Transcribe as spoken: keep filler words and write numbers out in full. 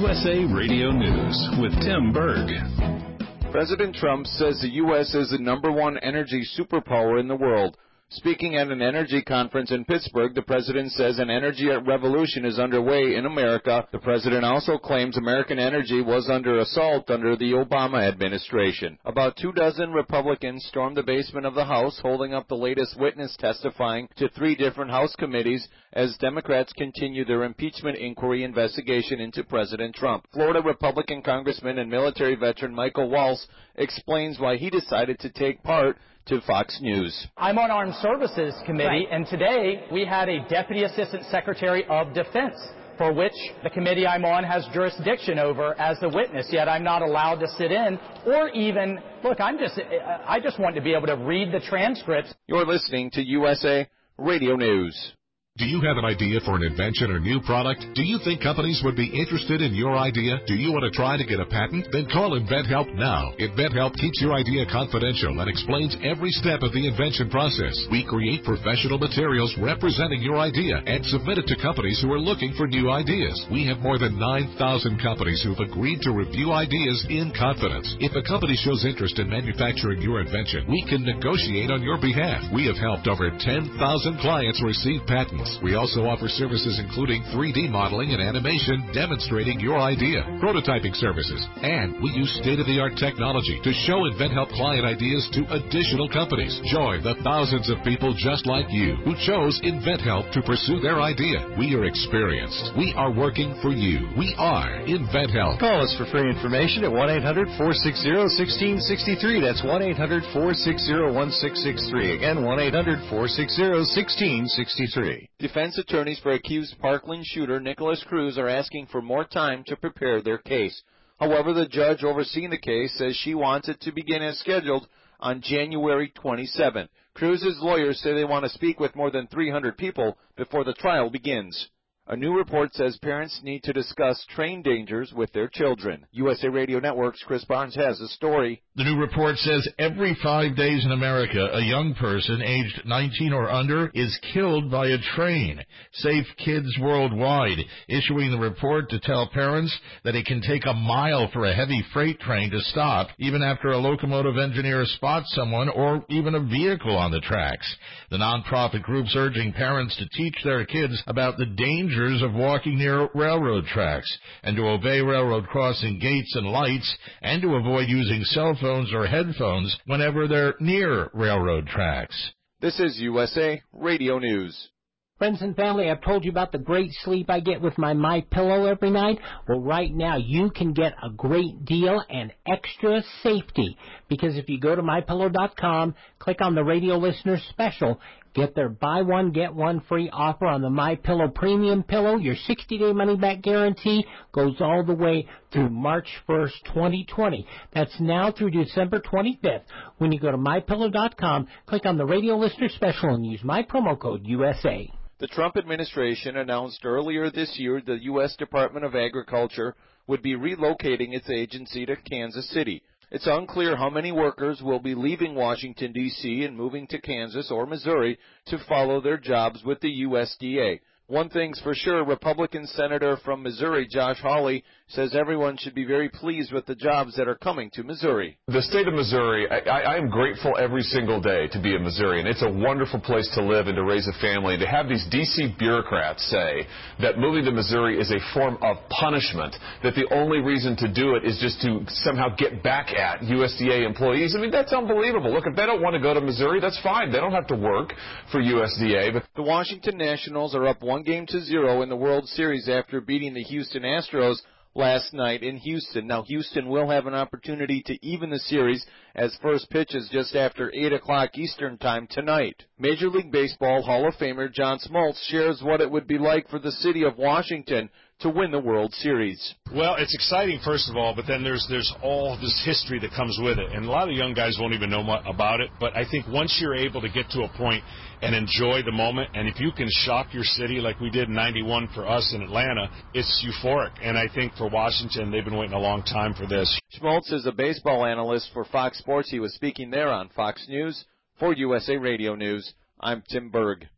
U S A Radio News with Tim Berg. President Trump says the U S is the number one energy superpower in the world. Speaking at an energy conference in Pittsburgh, the president says an energy revolution is underway in America. The president also claims American energy was under assault under the Obama administration. About two dozen Republicans stormed the basement of the House, holding up the latest witness testifying to three different House committees as Democrats continue their impeachment inquiry investigation into President Trump. Florida Republican Congressman and military veteran Michael Waltz explains why he decided to take part to Fox News. I'm on Armed Services Committee, right. And today we had a Deputy Assistant Secretary of Defense, for which the committee I'm on has jurisdiction over as the witness, yet I'm not allowed to sit in or even, look, I'm just, I just want to be able to read the transcripts. You're listening to U S A Radio News. Do you have an idea for an invention or new product? Do you think companies would be interested in your idea? Do you want to try to get a patent? Then call InventHelp now. InventHelp keeps your idea confidential and explains every step of the invention process. We create professional materials representing your idea and submit it to companies who are looking for new ideas. We have more than nine thousand companies who've agreed to review ideas in confidence. If a company shows interest in manufacturing your invention, we can negotiate on your behalf. We have helped over ten thousand clients receive patents. We also offer services including three D modeling and animation demonstrating your idea, prototyping services, and we use state-of-the-art technology to show InventHelp client ideas to additional companies. Join the thousands of people just like you who chose InventHelp to pursue their idea. We are experienced. We are working for you. We are InventHelp. Call us for free information at one eight hundred, four six zero, one six six three. That's one eight hundred, four six zero, one six six three. Again, one eight hundred, four six zero, one six six three. Defense attorneys for accused Parkland shooter Nicholas Cruz are asking for more time to prepare their case. However, the judge overseeing the case says she wants it to begin as scheduled on January twenty-seventh. Cruz's lawyers say they want to speak with more than three hundred people before the trial begins. A new report says parents need to discuss train dangers with their children. U S A Radio Network's Chris Barnes has a story. The new report says every five days in America, a young person aged nineteen or under is killed by a train. Safe Kids Worldwide issuing the report to tell parents that it can take a mile for a heavy freight train to stop, even after a locomotive engineer spots someone or even a vehicle on the tracks. The nonprofit group's urging parents to teach their kids about the dangers of walking near railroad tracks and to obey railroad crossing gates and lights and to avoid using cell phones or headphones whenever they're near railroad tracks. This is U S A Radio News. Friends and family, I've told you about the great sleep I get with my MyPillow every night. Well, right now you can get a great deal and extra safety because if you go to my pillow dot com, click on the radio listener special, get their buy one, get one free offer on the MyPillow Premium Pillow. Your sixty-day money-back guarantee goes all the way through March first, twenty twenty. That's now through December twenty-fifth. When you go to my pillow dot com, click on the radio listener special and use my promo code U S A. The Trump administration announced earlier this year the U S Department of Agriculture would be relocating its agency to Kansas City. It's unclear how many workers will be leaving Washington, D C and moving to Kansas or Missouri to follow their jobs with the U S D A. One thing's for sure, Republican Senator from Missouri, Josh Hawley, says everyone should be very pleased with the jobs that are coming to Missouri. The state of Missouri, I, I, I am grateful every single day to be a Missourian. It's a wonderful place to live and to raise a family. And to have these D C bureaucrats say that moving to Missouri is a form of punishment, that the only reason to do it is just to somehow get back at U S D A employees, I mean, that's unbelievable. Look, if they don't want to go to Missouri, that's fine. They don't have to work for U S D A. But the Washington Nationals are up one game to zero in the World Series after beating the Houston Astros last night in Houston. Now, Houston will have an opportunity to even the series as first pitch is just after eight o'clock Eastern Time tonight. Major League Baseball Hall of Famer John Smoltz shares what it would be like for the city of Washington to win the World Series. Well, it's exciting, first of all, but then there's there's all this history that comes with it. And a lot of young guys won't even know about it. But I think once you're able to get to a point and enjoy the moment, and if you can shock your city like we did in ninety-one for us in Atlanta, it's euphoric. And I think for Washington, they've been waiting a long time for this. Schmaltz is a baseball analyst for Fox Sports. He was speaking there on Fox News. For U S A Radio News, I'm Tim Berg.